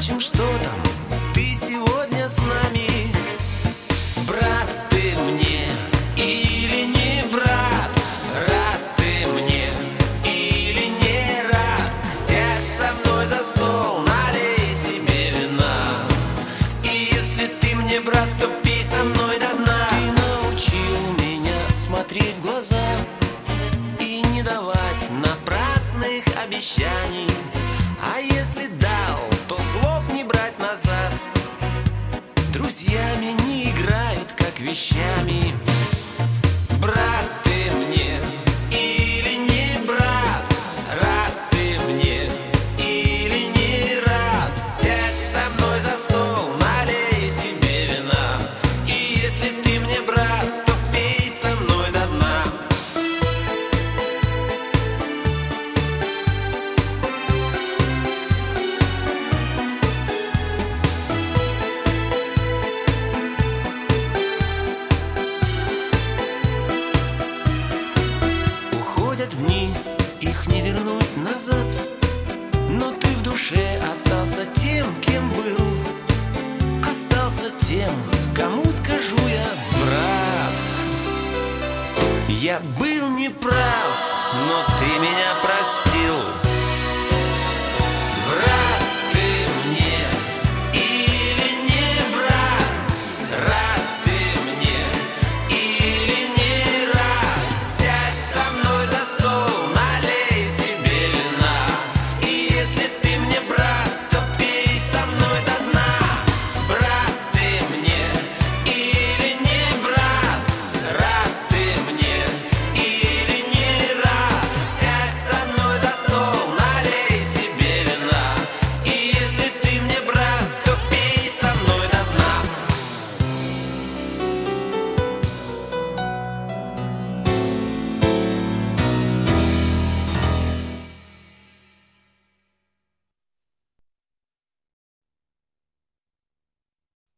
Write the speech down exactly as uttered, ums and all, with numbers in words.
Впрочем, что там, ты сегодня с нами. Брат ты мне или не брат? Рад ты мне или не рад? Сядь со мной за стол, налей себе вина. И если ты мне брат, то пей со мной до дна. Ты научил меня смотреть в глаза и не давать напрасных обещаний. А если дал, то слов не брать назад. Друзьями не играют, как вещами. Брат ты мне или не брат? Рад ты мне или не рад? Сядь со мной за стол, налей себе вина. И если ты мне брат, то пей со мной до дна. Дни, их не вернуть назад, но ты в душе остался тем, кем был. Остался тем, кому скажу я: брат, я был неправ, но ты меня прости.